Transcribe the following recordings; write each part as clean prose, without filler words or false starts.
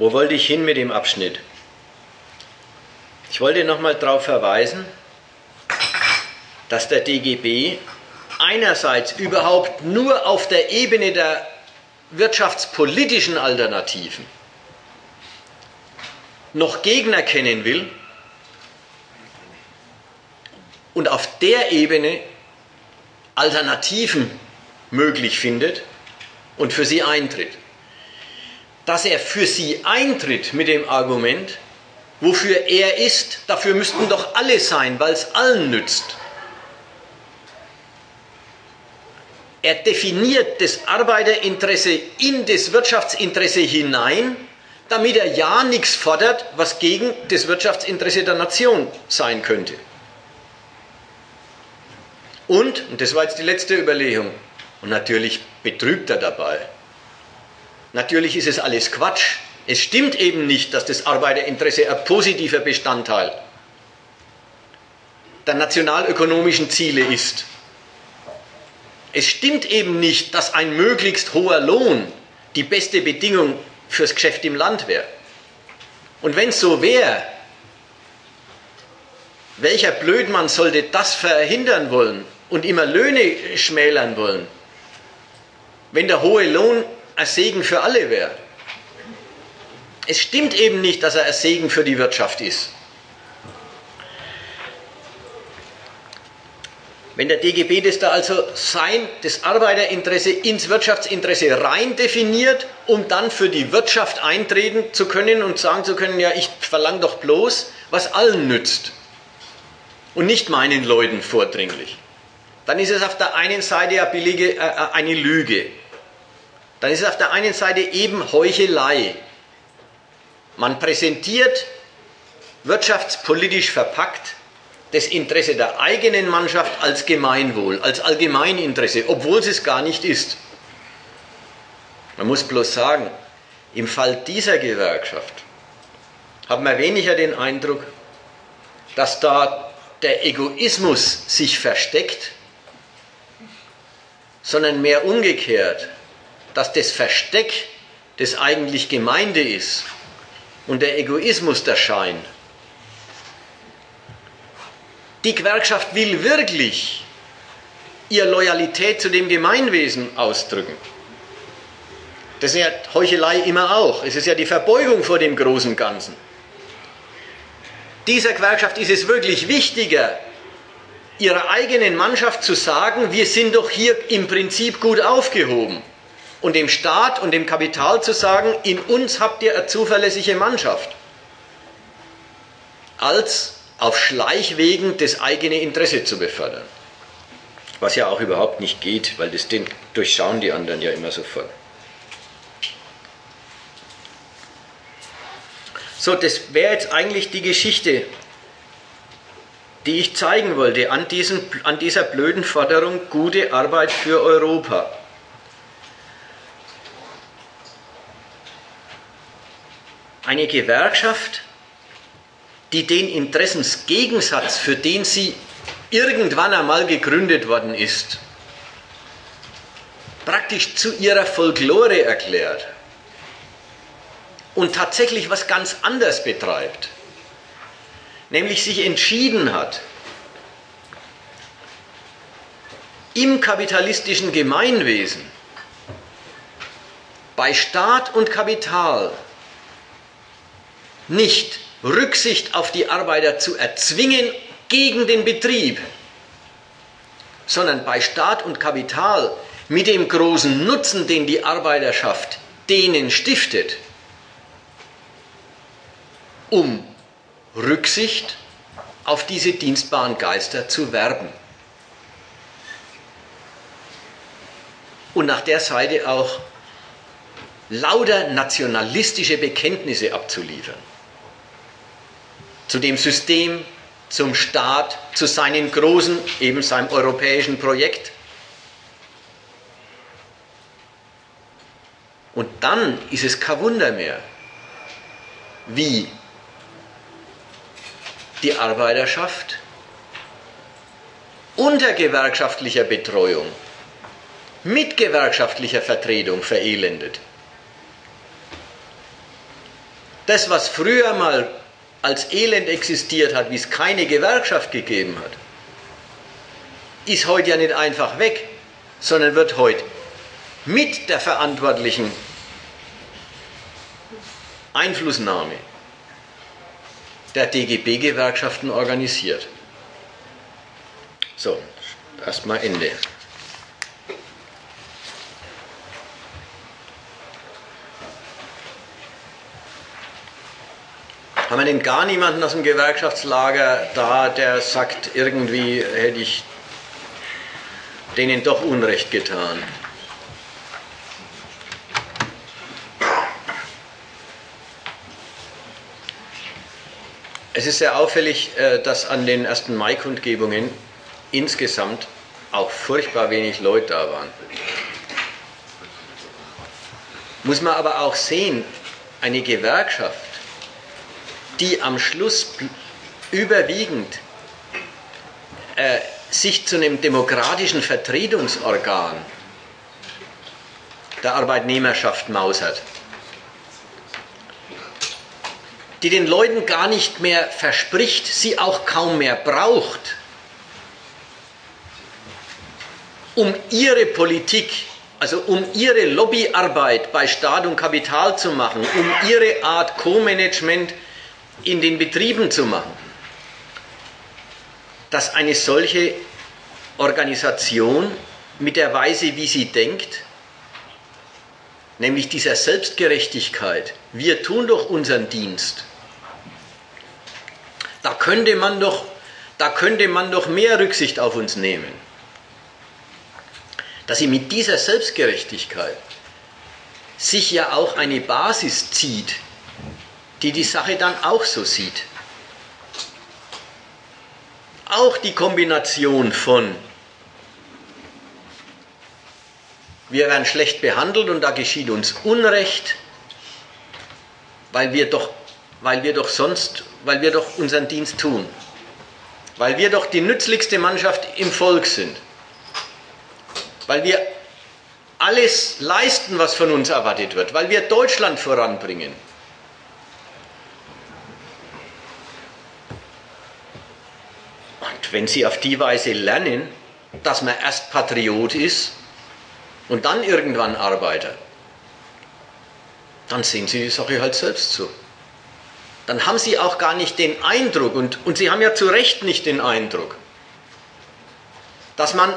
Wo wollte ich hin mit dem Abschnitt? Ich wollte nochmal darauf verweisen, dass der DGB einerseits überhaupt nur auf der Ebene der wirtschaftspolitischen Alternativen noch Gegner kennen will und auf der Ebene Alternativen möglich findet und für sie eintritt. Dass er für sie eintritt mit dem Argument, wofür er ist, dafür müssten doch alle sein, weil es allen nützt. Er definiert das Arbeiterinteresse in das Wirtschaftsinteresse hinein, damit er ja nichts fordert, was gegen das Wirtschaftsinteresse der Nation sein könnte. Und das war jetzt die letzte Überlegung, und natürlich betrügt er dabei. Natürlich ist es alles Quatsch. Es stimmt eben nicht, dass das Arbeiterinteresse ein positiver Bestandteil der nationalökonomischen Ziele ist. Es stimmt eben nicht, dass ein möglichst hoher Lohn die beste Bedingung fürs Geschäft im Land wäre. Und wenn es so wäre, welcher Blödmann sollte das verhindern wollen und immer Löhne schmälern wollen, wenn der hohe Lohn ein Segen für alle wäre? Es stimmt eben nicht, dass er ein Segen für die Wirtschaft ist. Wenn der DGB das da also das Arbeiterinteresse ins Wirtschaftsinteresse rein definiert, um dann für die Wirtschaft eintreten zu können und sagen zu können, ja, ich verlange doch bloß, was allen nützt und nicht meinen Leuten vordringlich, dann ist es auf der einen Seite eine Lüge. Dann ist es auf der einen Seite eben Heuchelei. Man präsentiert wirtschaftspolitisch verpackt das Interesse der eigenen Mannschaft als Gemeinwohl, als Allgemeininteresse, obwohl es es gar nicht ist. Man muss bloß sagen, im Fall dieser Gewerkschaft hat man weniger den Eindruck, dass da der Egoismus sich versteckt, sondern mehr umgekehrt, dass das Versteck das eigentlich Gemeinde ist und der Egoismus der Schein. Die Gewerkschaft will wirklich ihre Loyalität zu dem Gemeinwesen ausdrücken. Das ist ja Heuchelei immer auch. Es ist ja die Verbeugung vor dem großen Ganzen. Dieser Gewerkschaft ist es wirklich wichtiger, ihrer eigenen Mannschaft zu sagen, wir sind doch hier im Prinzip gut aufgehoben. Und dem Staat und dem Kapital zu sagen, in uns habt ihr eine zuverlässige Mannschaft. Als auf Schleichwegen das eigene Interesse zu befördern. Was ja auch überhaupt nicht geht, weil das durchschauen die anderen ja immer sofort. So, das wäre jetzt eigentlich die Geschichte, die ich zeigen wollte an dieser blöden Forderung gute Arbeit für Europa. Eine Gewerkschaft, die den Interessensgegensatz, für den sie irgendwann einmal gegründet worden ist, praktisch zu ihrer Folklore erklärt und tatsächlich was ganz anderes betreibt, nämlich sich entschieden hat, im kapitalistischen Gemeinwesen bei Staat und Kapital nicht Rücksicht auf die Arbeiter zu erzwingen gegen den Betrieb, sondern bei Staat und Kapital mit dem großen Nutzen, den die Arbeiterschaft denen stiftet, um Rücksicht auf diese dienstbaren Geister zu werben. Und nach der Seite auch lauter nationalistische Bekenntnisse abzuliefern. Zu dem System, zum Staat, zu seinen großen, eben seinem europäischen Projekt. Und dann ist es kein Wunder mehr, wie die Arbeiterschaft unter gewerkschaftlicher Betreuung, mit gewerkschaftlicher Vertretung verelendet. Das, was früher mal als Elend existiert hat, wie es keine Gewerkschaft gegeben hat, ist heute ja nicht einfach weg, sondern wird heute mit der verantwortlichen Einflussnahme der DGB-Gewerkschaften organisiert. So, erstmal Ende. Haben wir denn gar niemanden aus dem Gewerkschaftslager da, der sagt, irgendwie hätte ich denen doch Unrecht getan? Es ist sehr auffällig, dass an den 1. Mai-Kundgebungen insgesamt auch furchtbar wenig Leute da waren. Muss man aber auch sehen, eine Gewerkschaft, die am Schluss überwiegend sich zu einem demokratischen Vertretungsorgan der Arbeitnehmerschaft mausert, die den Leuten gar nicht mehr verspricht, sie auch kaum mehr braucht, um ihre Politik, also um ihre Lobbyarbeit bei Staat und Kapital zu machen, um ihre Art Co-Management in den Betrieben zu machen, dass eine solche Organisation mit der Weise, wie sie denkt, nämlich dieser Selbstgerechtigkeit, wir tun doch unseren Dienst, da könnte man doch mehr Rücksicht auf uns nehmen, dass sie mit dieser Selbstgerechtigkeit sich ja auch eine Basis zieht, die die Sache dann auch so sieht. Auch die Kombination von wir werden schlecht behandelt und da geschieht uns Unrecht, weil wir doch unseren Dienst tun, weil wir doch die nützlichste Mannschaft im Volk sind, weil wir alles leisten, was von uns erwartet wird, weil wir Deutschland voranbringen. Und wenn Sie auf die Weise lernen, dass man erst Patriot ist und dann irgendwann Arbeiter, dann sehen Sie die Sache halt selbst so. Dann haben Sie auch gar nicht den Eindruck, und Sie haben ja zu Recht nicht den Eindruck, dass man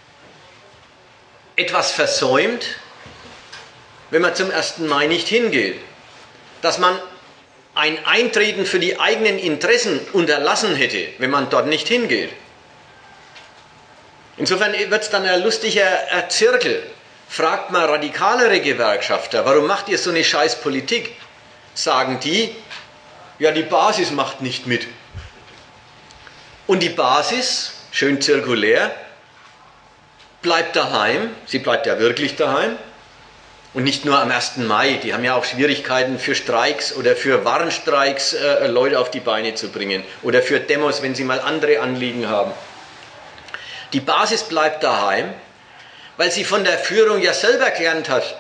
etwas versäumt, wenn man zum 1. Mai nicht hingeht. Dass man ein Eintreten für die eigenen Interessen unterlassen hätte, wenn man dort nicht hingeht. Insofern wird es dann ein lustiger Zirkel. Fragt man radikalere Gewerkschafter, warum macht ihr so eine Scheißpolitik? Sagen die, ja, die Basis macht nicht mit. Und die Basis, schön zirkulär, bleibt daheim, sie bleibt ja wirklich daheim. Und nicht nur am 1. Mai, die haben ja auch Schwierigkeiten für Streiks oder für Warnstreiks Leute auf die Beine zu bringen oder für Demos, wenn sie mal andere Anliegen haben. Die Basis bleibt daheim, weil sie von der Führung ja selber gelernt hat,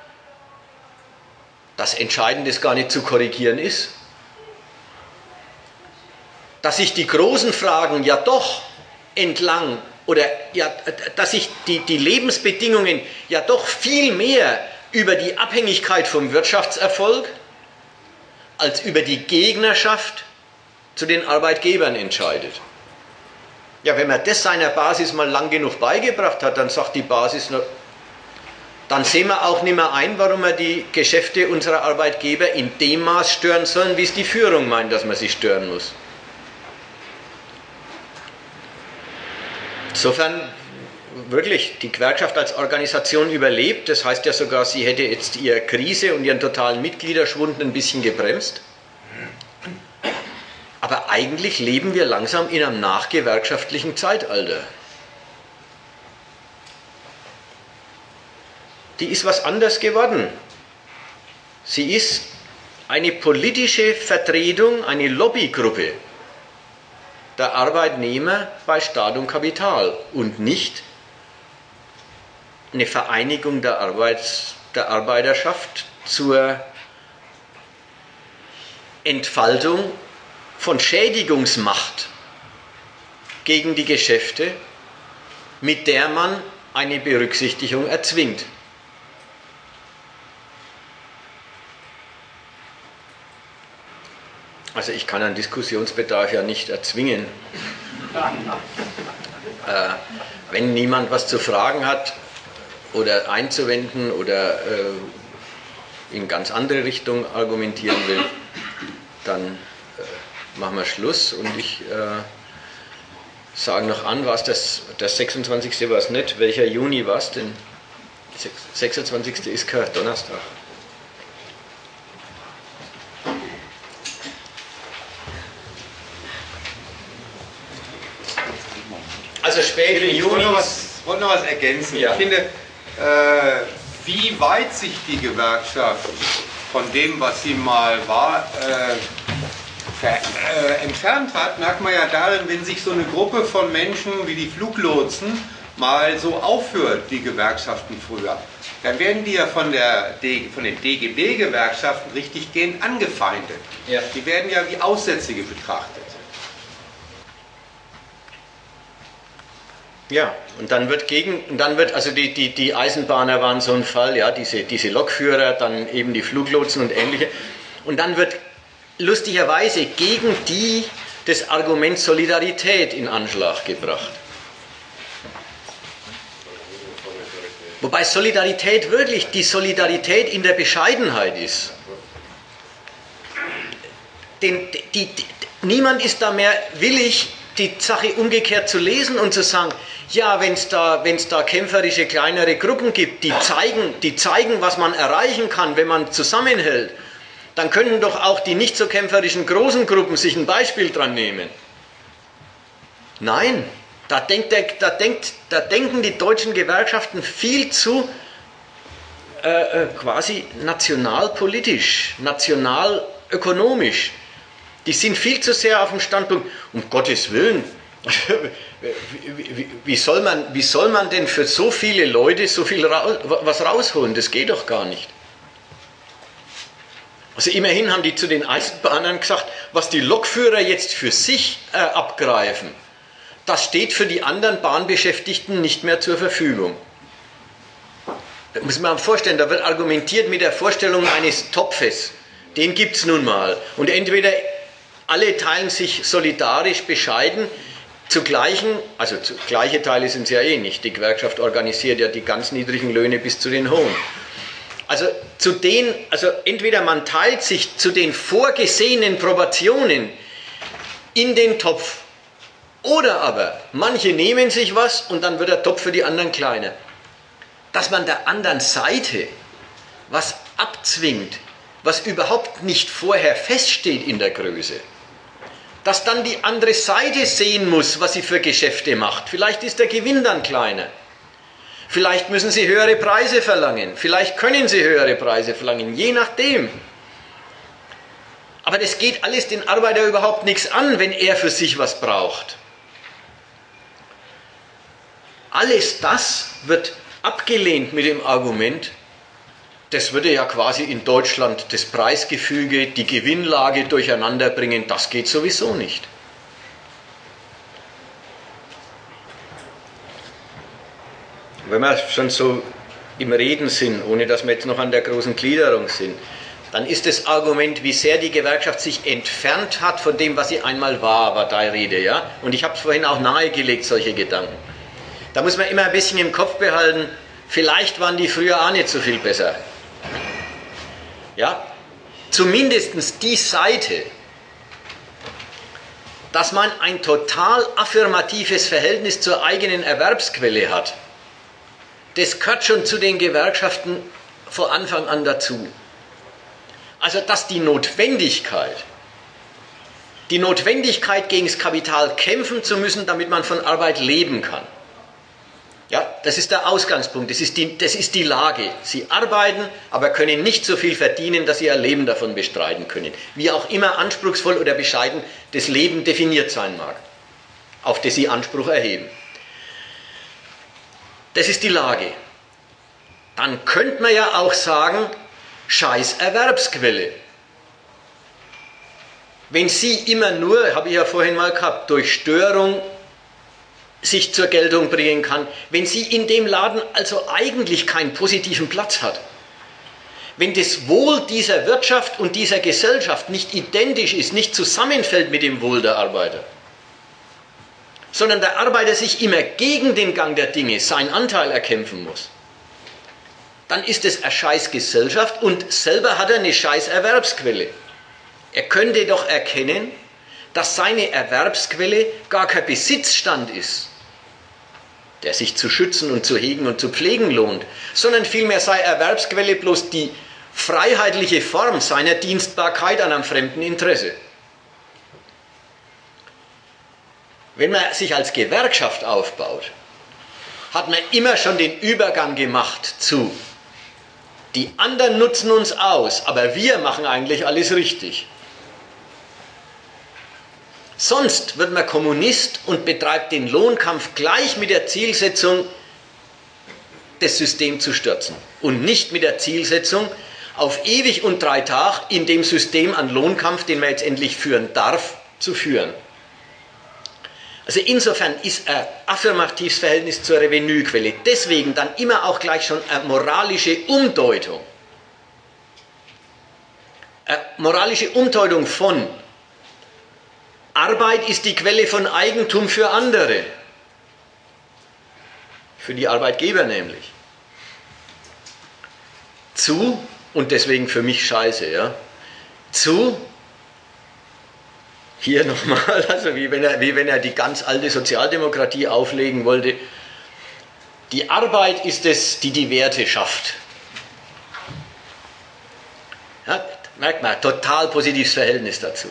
dass Entscheidendes gar nicht zu korrigieren ist. Dass sich die großen Fragen ja doch entlang oder ja, dass sich die Lebensbedingungen ja doch viel mehr über die Abhängigkeit vom Wirtschaftserfolg als über die Gegnerschaft zu den Arbeitgebern entscheidet. Ja, wenn man das seiner Basis mal lang genug beigebracht hat, dann sagt die Basis, dann sehen wir auch nicht mehr ein, warum wir die Geschäfte unserer Arbeitgeber in dem Maß stören sollen, wie es die Führung meint, dass man sie stören muss. Insofern wirklich die Gewerkschaft als Organisation überlebt. Das heißt ja sogar, sie hätte jetzt ihre Krise und ihren totalen Mitgliederschwund ein bisschen gebremst. Aber eigentlich leben wir langsam in einem nachgewerkschaftlichen Zeitalter. Die ist was anders geworden. Sie ist eine politische Vertretung, eine Lobbygruppe der Arbeitnehmer bei Staat und Kapital und nicht eine Vereinigung der Arbeiterschaft zur Entfaltung von Schädigungsmacht gegen die Geschäfte, mit der man eine Berücksichtigung erzwingt. Also ich kann einen Diskussionsbedarf ja nicht erzwingen. Wenn niemand was zu fragen hat oder einzuwenden oder in ganz andere Richtung argumentieren will, dann machen wir Schluss und ich sage noch an, war es das 26. war es nicht, welcher Juni war es denn? 26. ist kein Donnerstag. Also spät im Juni. Ich wollte noch was ergänzen. Ja. Ich finde, wie weit sich die Gewerkschaft von dem, was sie mal war, entfernt hat, merkt man ja darin, wenn sich so eine Gruppe von Menschen wie die Fluglotsen mal so aufführt, die Gewerkschaften früher. Dann werden die ja von den DGB-Gewerkschaften richtiggehend angefeindet. Ja. Die werden ja wie Aussätzige betrachtet. Ja, und dann wird also die Eisenbahner waren so ein Fall, ja, diese Lokführer, dann eben die Fluglotsen und ähnliche. Und dann wird lustigerweise gegen die das Argument Solidarität in Anschlag gebracht. Wobei Solidarität wirklich die Solidarität in der Bescheidenheit ist. Niemand ist da mehr willig, die Sache umgekehrt zu lesen und zu sagen, ja, wenn es da kämpferische kleinere Gruppen gibt, die zeigen, was man erreichen kann, wenn man zusammenhält, dann können doch auch die nicht so kämpferischen großen Gruppen sich ein Beispiel dran nehmen. Nein, da denken die deutschen Gewerkschaften viel zu quasi nationalpolitisch, nationalökonomisch. Die sind viel zu sehr auf dem Standpunkt, um Gottes Willen, wie soll man denn für so viele Leute so viel was rausholen? Das geht doch gar nicht. Also immerhin haben die zu den Eisenbahnern gesagt, was die Lokführer jetzt für sich abgreifen, das steht für die anderen Bahnbeschäftigten nicht mehr zur Verfügung. Da muss man sich vorstellen, da wird argumentiert mit der Vorstellung eines Topfes. Den gibt es nun mal. Und entweder alle teilen sich solidarisch bescheiden, gleiche Teile sind es ja eh nicht. Die Gewerkschaft organisiert ja die ganz niedrigen Löhne bis zu den hohen. Also entweder man teilt sich zu den vorgesehenen Proportionen in den Topf, oder aber manche nehmen sich was und dann wird der Topf für die anderen kleiner. Dass man der anderen Seite was abzwingt, was überhaupt nicht vorher feststeht in der Größe, dass dann die andere Seite sehen muss, was sie für Geschäfte macht. Vielleicht ist der Gewinn dann kleiner. Vielleicht müssen sie höhere Preise verlangen. Vielleicht können sie höhere Preise verlangen, je nachdem. Aber das geht alles den Arbeiter überhaupt nichts an, wenn er für sich was braucht. Alles das wird abgelehnt mit dem Argument, das würde ja quasi in Deutschland das Preisgefüge, die Gewinnlage durcheinander bringen, das geht sowieso nicht. Wenn wir schon so im Reden sind, ohne dass wir jetzt noch an der großen Gliederung sind, dann ist das Argument, wie sehr die Gewerkschaft sich entfernt hat von dem, was sie einmal war da Rede, ja? Und ich habe es vorhin auch nahegelegt, solche Gedanken. Da muss man immer ein bisschen im Kopf behalten, vielleicht waren die früher auch nicht so viel besser. Ja, zumindest die Seite, dass man ein total affirmatives Verhältnis zur eigenen Erwerbsquelle hat, das gehört schon zu den Gewerkschaften von Anfang an dazu. Also dass die Notwendigkeit gegen das Kapital kämpfen zu müssen, damit man von Arbeit leben kann. Ja, das ist der Ausgangspunkt, das ist die Lage. Sie arbeiten, aber können nicht so viel verdienen, dass sie ihr Leben davon bestreiten können. Wie auch immer anspruchsvoll oder bescheiden das Leben definiert sein mag, auf das sie Anspruch erheben. Das ist die Lage. Dann könnte man ja auch sagen, scheiß Erwerbsquelle. Wenn sie immer nur, habe ich ja vorhin mal gehabt, durch Störung sich zur Geltung bringen kann, wenn sie in dem Laden also eigentlich keinen positiven Platz hat, wenn das Wohl dieser Wirtschaft und dieser Gesellschaft nicht identisch ist, nicht zusammenfällt mit dem Wohl der Arbeiter, sondern der Arbeiter sich immer gegen den Gang der Dinge seinen Anteil erkämpfen muss, dann ist es eine Scheißgesellschaft und selber hat er eine Scheißerwerbsquelle. Er könnte doch erkennen, dass seine Erwerbsquelle gar kein Besitzstand ist, der sich zu schützen und zu hegen und zu pflegen lohnt, sondern vielmehr sei Erwerbsquelle bloß die freiheitliche Form seiner Dienstbarkeit an einem fremden Interesse. Wenn man sich als Gewerkschaft aufbaut, hat man immer schon den Übergang gemacht zu, die anderen nutzen uns aus, aber wir machen eigentlich alles richtig. Sonst wird man Kommunist und betreibt den Lohnkampf gleich mit der Zielsetzung, das System zu stürzen und nicht mit der Zielsetzung, auf ewig und 3 Tage in dem System an Lohnkampf, den man jetzt endlich führen darf, zu führen. Also insofern ist ein affirmatives Verhältnis zur Revenuequelle deswegen dann immer auch gleich schon eine moralische Umdeutung. Eine moralische Umdeutung von Arbeit ist die Quelle von Eigentum für andere, für die Arbeitgeber nämlich, zu, und deswegen für mich scheiße, ja, zu, hier nochmal, also wie wenn er die ganz alte Sozialdemokratie auflegen wollte, die Arbeit ist es, die die Werte schafft. Ja, merkt man, total positives Verhältnis dazu.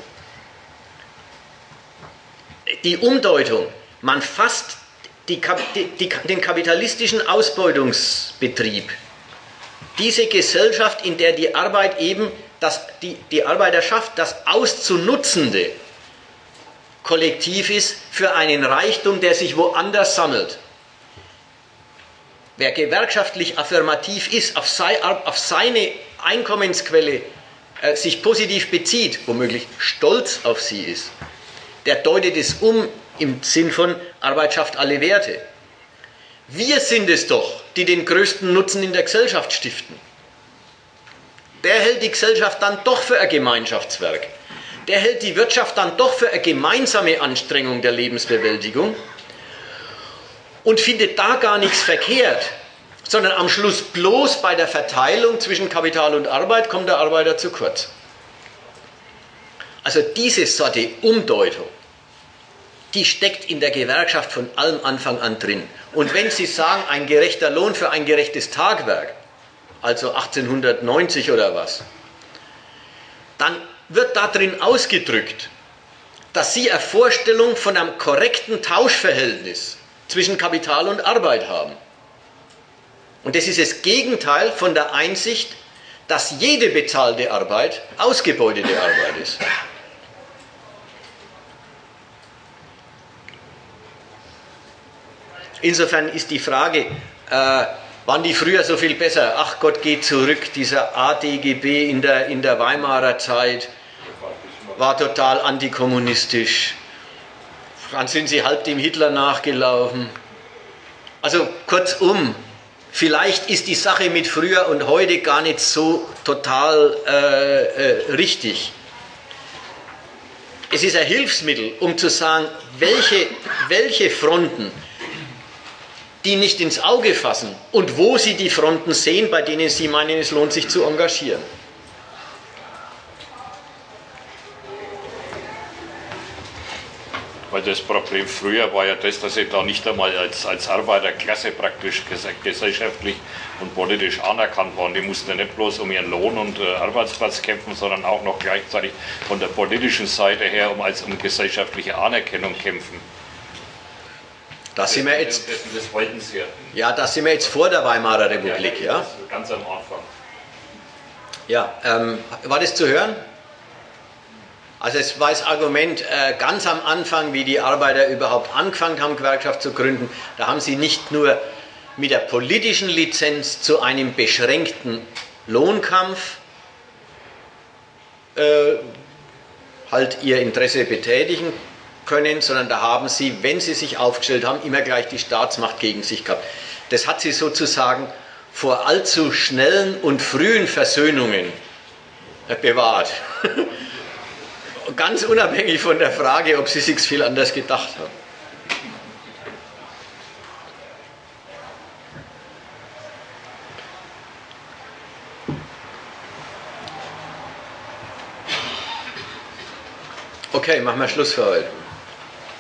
Die Umdeutung, man fasst den kapitalistischen Ausbeutungsbetrieb, diese Gesellschaft, in der die Arbeit eben, die Arbeiterschaft, das auszunutzende Kollektiv ist für einen Reichtum, der sich woanders sammelt. Wer gewerkschaftlich affirmativ ist, auf seine Einkommensquelle sich positiv bezieht, womöglich stolz auf sie ist, der deutet es um im Sinn von Arbeit schafft alle Werte. Wir sind es doch, die den größten Nutzen in der Gesellschaft stiften. Der hält die Gesellschaft dann doch für ein Gemeinschaftswerk. Der hält die Wirtschaft dann doch für eine gemeinsame Anstrengung der Lebensbewältigung und findet da gar nichts verkehrt, sondern am Schluss bloß bei der Verteilung zwischen Kapital und Arbeit kommt der Arbeiter zu kurz. Also diese Sorte Umdeutung, die steckt in der Gewerkschaft von allem Anfang an drin. Und wenn Sie sagen, ein gerechter Lohn für ein gerechtes Tagwerk, also 1890 oder was, dann wird da drin ausgedrückt, dass Sie eine Vorstellung von einem korrekten Tauschverhältnis zwischen Kapital und Arbeit haben. Und das ist das Gegenteil von der Einsicht, dass jede bezahlte Arbeit ausgebeutete Arbeit ist. Insofern ist die Frage, waren die früher so viel besser? Ach Gott, geht zurück, dieser ADGB in der Weimarer Zeit war total antikommunistisch. Dann sind sie halb dem Hitler nachgelaufen. Also kurzum, vielleicht ist die Sache mit früher und heute gar nicht so total richtig. Es ist ein Hilfsmittel, um zu sagen, welche Fronten die nicht ins Auge fassen und wo sie die Fronten sehen, bei denen sie meinen, es lohnt sich zu engagieren. Weil das Problem früher war ja das, dass ich da nicht einmal als Arbeiterklasse praktisch gesellschaftlich und politisch anerkannt waren. Die mussten ja nicht bloß um ihren Lohn und Arbeitsplatz kämpfen, sondern auch noch gleichzeitig von der politischen Seite her um gesellschaftliche Anerkennung kämpfen. Das sind wir jetzt, das wollten sie ja. Ja, das sind wir jetzt vor der Weimarer Republik, ja? Ganz am Anfang. Ja, war das zu hören? Also es war das Argument, ganz am Anfang, wie die Arbeiter überhaupt angefangen haben, Gewerkschaft zu gründen, da haben sie nicht nur mit der politischen Lizenz zu einem beschränkten Lohnkampf halt ihr Interesse betätigen können, sondern da haben sie, wenn sie sich aufgestellt haben, immer gleich die Staatsmacht gegen sich gehabt. Das hat sie sozusagen vor allzu schnellen und frühen Versöhnungen bewahrt. Ganz unabhängig von der Frage, ob sie sich viel anders gedacht haben. Okay, machen wir Schluss für heute.